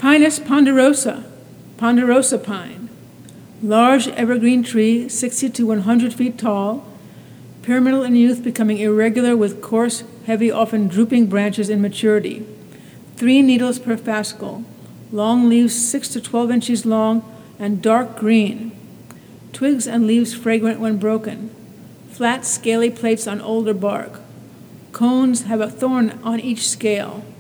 Pinus ponderosa, ponderosa pine, large evergreen tree, 60 to 100 feet tall, pyramidal in youth, becoming irregular with coarse, heavy, often drooping branches in maturity. 3 needles per fascicle, long leaves 6 to 12 inches long and dark green. Twigs and leaves fragrant when broken. Flat, scaly plates on older bark. Cones have a thorn on each scale.